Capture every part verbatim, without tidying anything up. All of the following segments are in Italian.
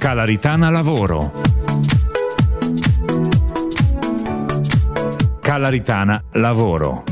Calaritana Lavoro. Calaritana Lavoro.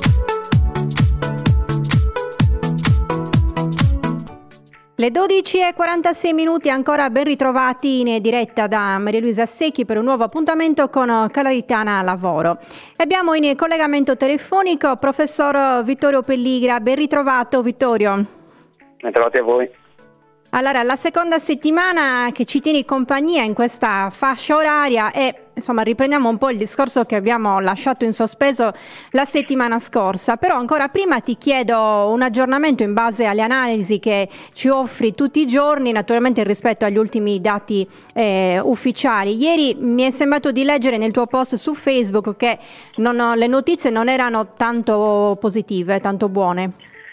Le dodici e quarantasei minuti, ancora ben ritrovati in diretta da Maria Luisa Secchi per un nuovo appuntamento con Calaritana Lavoro. Abbiamo in collegamento telefonico professor Vittorio Pelligra. Ben ritrovato, Vittorio. Ben trovati a voi. Allora, la seconda settimana che ci tieni compagnia in questa fascia oraria e insomma riprendiamo un po' il discorso che abbiamo lasciato in sospeso la settimana scorsa, però ancora prima ti chiedo un aggiornamento in base alle analisi che ci offri tutti i giorni, naturalmente rispetto agli ultimi dati eh, ufficiali. Ieri mi è sembrato di leggere nel tuo post su Facebook che non, le notizie non erano tanto positive, tanto buone.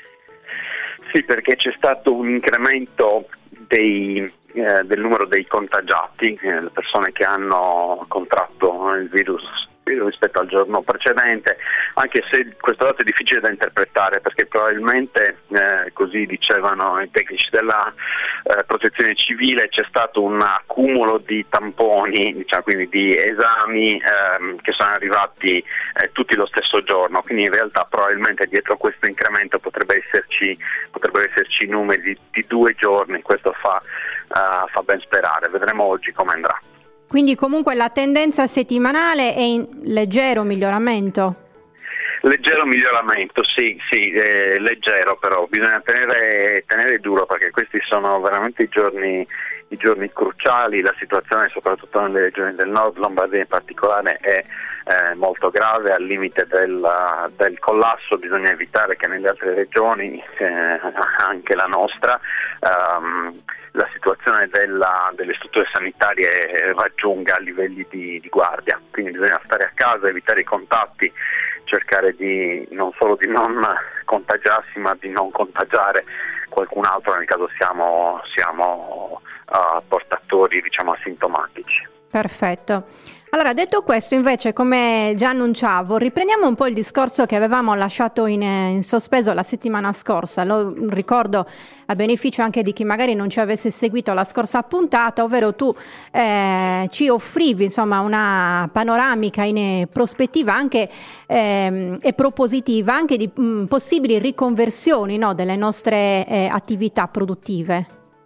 Sì, perché c'è stato un incremento dei, eh, del numero dei contagiati, eh, le persone che hanno contratto il virus rispetto al giorno precedente, anche se questo dato è difficile da interpretare perché probabilmente, eh, così dicevano i tecnici della eh, protezione civile, c'è stato un accumulo di tamponi, diciamo, quindi di esami ehm, che sono arrivati eh, tutti lo stesso giorno, quindi in realtà probabilmente dietro questo incremento potrebbe esserci, potrebbero esserci numeri di, di due giorni, questo fa, uh, fa ben sperare, vedremo oggi come andrà. Quindi comunque la tendenza settimanale è in leggero miglioramento? Leggero miglioramento, sì, sì, eh, leggero, però bisogna tenere, tenere duro perché questi sono veramente i giorni, i giorni cruciali. La situazione soprattutto nelle regioni del nord, Lombardia in particolare, è eh, molto grave, al limite del, del collasso. Bisogna evitare che nelle altre regioni, eh, anche la nostra, ehm, la situazione della, delle strutture sanitarie raggiunga livelli di, di guardia, quindi bisogna stare a casa, evitare i contatti, cercare di non solo di non contagiarsi ma di non contagiare qualcun altro nel caso siamo, siamo uh, portatori, diciamo, asintomatici. Perfetto. Allora, detto questo, invece, come già annunciavo, riprendiamo un po' il discorso che avevamo lasciato in, in sospeso la settimana scorsa. Lo ricordo a beneficio anche di chi magari non ci avesse seguito la scorsa puntata, ovvero tu eh, ci offrivi insomma una panoramica in prospettiva anche eh, e propositiva anche di mh, possibili riconversioni, no, delle nostre eh, attività produttive.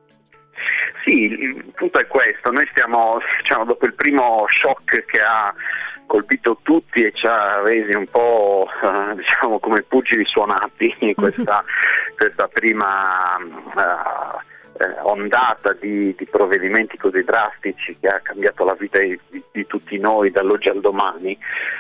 Sì, il punto è questo, noi stiamo, diciamo, dopo il primo shock che ha colpito tutti e ci ha resi un po' eh, diciamo come pugili suonati in questa, questa prima uh, eh, ondata di, di provvedimenti così drastici che ha cambiato la vita di, di, di tutti noi dall'oggi al domani.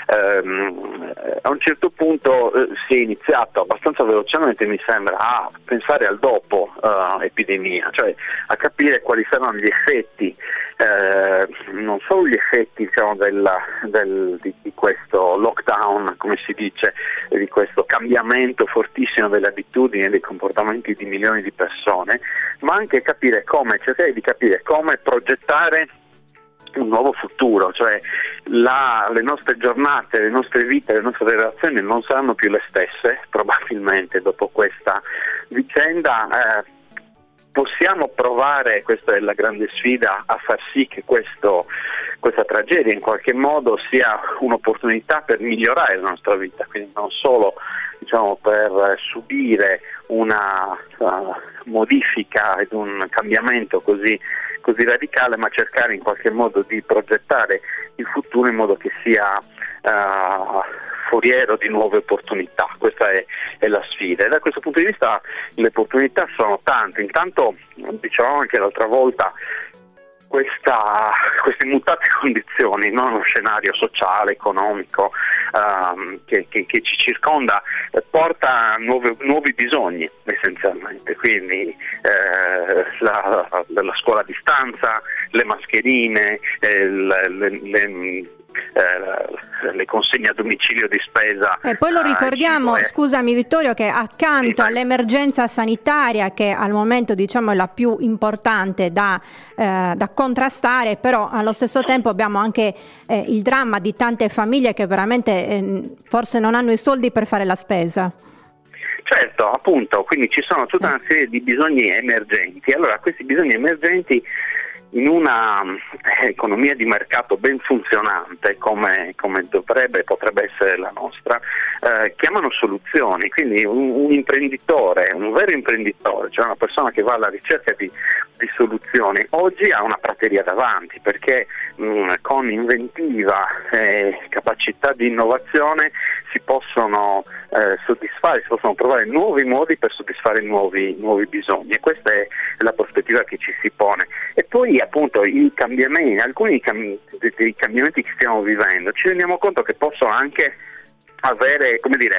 Ehm, a un certo punto eh, si è iniziato abbastanza velocemente, mi sembra, a pensare al dopo uh, epidemia, cioè a capire quali saranno gli effetti, eh, non solo gli effetti, diciamo, della, del, di, di questo lockdown, come si dice, di questo cambiamento fortissimo delle abitudini e dei comportamenti di milioni di persone, ma anche capire come, cercare di capire come progettare un nuovo futuro, cioè la, le nostre giornate, le nostre vite, le nostre relazioni non saranno più le stesse probabilmente dopo questa vicenda. Eh, possiamo provare, questa è la grande sfida, a far sì che questo, questa tragedia in qualche modo sia un'opportunità per migliorare la nostra vita, quindi non solo, diciamo, per subire una uh, modifica ed un cambiamento così, così radicale, ma cercare in qualche modo di progettare il futuro in modo che sia uh, foriero di nuove opportunità. Questa è, è la sfida, e da questo punto di vista le opportunità sono tante. Intanto, dicevamo anche l'altra volta, Questa, queste mutate condizioni, no? Uno scenario sociale, economico um, che, che, che ci circonda eh, porta a nuove, nuovi bisogni essenzialmente, quindi eh, la, la scuola a distanza, le mascherine, eh, le, le, le Eh, le consegne a domicilio di spesa. E poi lo ricordiamo, eh, scusami Vittorio, che accanto sì, all'emergenza sanitaria, che al momento diciamo è la più importante da, eh, da contrastare, però allo stesso tempo abbiamo anche eh, il dramma di tante famiglie che veramente eh, forse non hanno i soldi per fare la spesa. Certo, appunto, quindi ci sono tutta una serie di bisogni emergenti. Allora, questi bisogni emergenti in una eh, economia di mercato ben funzionante come, come dovrebbe e potrebbe essere la nostra, eh, chiamano soluzioni. Quindi un, un imprenditore, un vero imprenditore, cioè una persona che va alla ricerca di, di soluzioni, oggi ha una prateria davanti, perché mh, con inventiva e capacità di innovazione si possono eh, soddisfare, si possono trovare nuovi modi per soddisfare nuovi, nuovi bisogni, e questa è la prospettiva che ci si pone. E poi appunto i cambiamenti, alcuni dei, dei cambiamenti che stiamo vivendo, ci rendiamo conto che possono anche avere, come dire,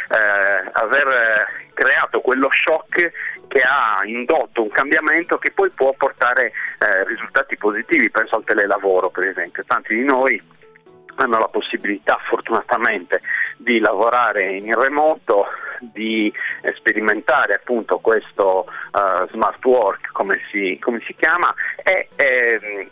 eh, aver creato quello shock che ha indotto un cambiamento che poi può portare eh, risultati positivi. Penso al telelavoro, per esempio. Tanti di noi hanno la possibilità, fortunatamente, di lavorare in remoto, di sperimentare appunto questo uh, smart work, come si, come si chiama, e ehm,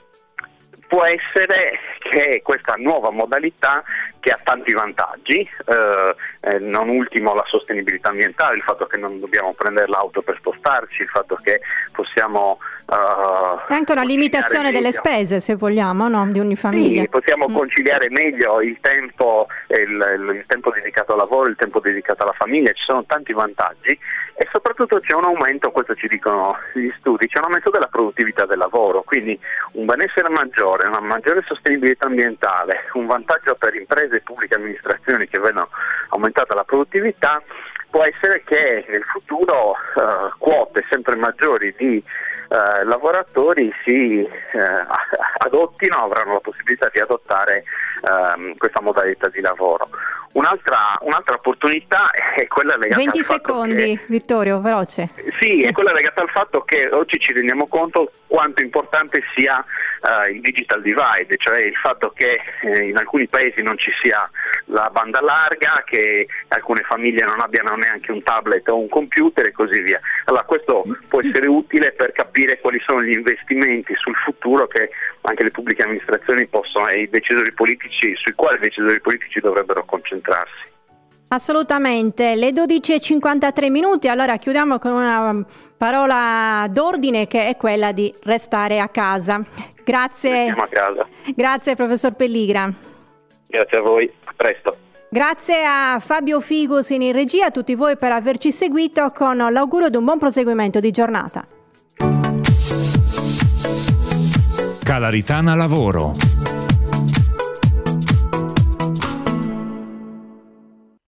può essere che questa nuova modalità, che ha tanti vantaggi, eh, eh, non ultimo la sostenibilità ambientale, il fatto che non dobbiamo prendere l'auto per spostarci, il fatto che possiamo uh, è anche una limitazione meglio. delle spese, se vogliamo, no? Di ogni famiglia. Sì, possiamo mm. conciliare meglio il tempo, il, il tempo dedicato al lavoro, il tempo dedicato alla famiglia. Ci sono tanti vantaggi e soprattutto c'è un aumento, questo ci dicono gli studi, c'è un aumento della produttività del lavoro, quindi un benessere maggiore, una maggiore sostenibilità ambientale, un vantaggio per imprese e pubbliche amministrazioni che vedono aumentata la produttività. Può essere che nel futuro uh, quote sempre maggiori di uh, lavoratori si uh, adottino, avranno la possibilità di adottare uh, questa modalità di lavoro. Un'altra, un'altra opportunità è quella legata venti al fatto secondi, che, Vittorio, veloce. Sì, è quella legata al fatto che oggi ci rendiamo conto quanto importante sia uh, il digital divide, cioè il fatto che eh, in alcuni paesi non ci sia la banda larga, che alcune famiglie non abbiano neanche un tablet o un computer e così via. Allora questo può essere utile per capire quali sono gli investimenti sul futuro che anche le pubbliche amministrazioni possono, e i decisori politici, sui quali i decisori politici dovrebbero concentrarsi. Assolutamente, le dodici e cinquantatré minuti, allora chiudiamo con una parola d'ordine che è quella di restare a casa. Grazie. Restiamo a casa. Grazie professor Pelligra. Grazie a voi, a presto. Grazie a Fabio Figus in regia, a tutti voi per averci seguito, con l'augurio di un buon proseguimento di giornata. Calaritana Lavoro.